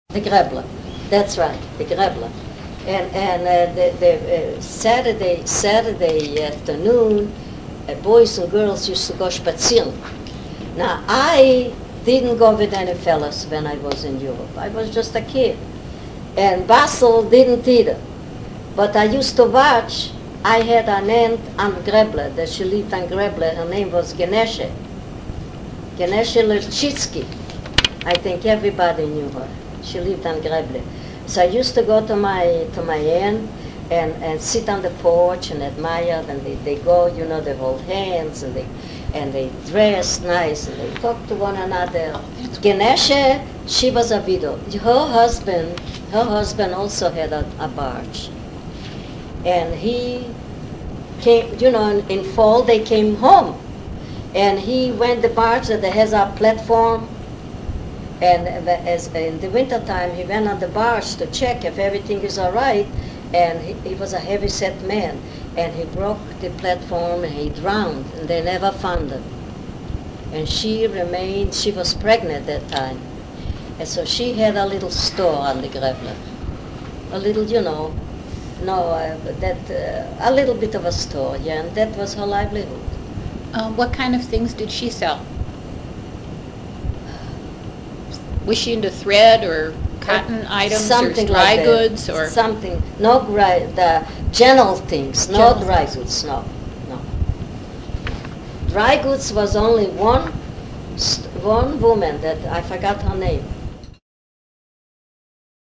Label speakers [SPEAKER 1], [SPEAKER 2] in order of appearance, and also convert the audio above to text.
[SPEAKER 1] The Grebler, that's right, the Grebler. And the Saturday afternoon, boys and girls used to go spazieren. Now, I didn't go with any fellas when I was in Europe. I was just a kid. And Basel didn't either. But I used to watch. I had an aunt on Grebler, that she lived on Grebler. Her name was Geneshe Lerchitsky. I think everybody knew her. She lived on Grebler. So I used to go to my aunt and sit on the porch and admire. And they go, you know, they hold hands and they dress nice and they talk to one another. Geneshe, she was a widow. Her husband also had a barge. And he came, you know, in fall they came home. And he went the barge that has a platform. And as in the wintertime, he went on the barge to check if everything is all right. And he was a heavy-set man. And he broke the platform and he drowned. And they never found him. And she was pregnant at that time. And so she had a little store on the Grebler. A little, you know, a little bit of a store, yeah, and that was her livelihood.
[SPEAKER 2] What kind of things did she sell? Was she into thread or cotton items
[SPEAKER 1] something
[SPEAKER 2] or dry
[SPEAKER 1] like
[SPEAKER 2] goods or
[SPEAKER 1] something? No the general things, no dry goods, no. Dry goods was only one woman that I forgot her name.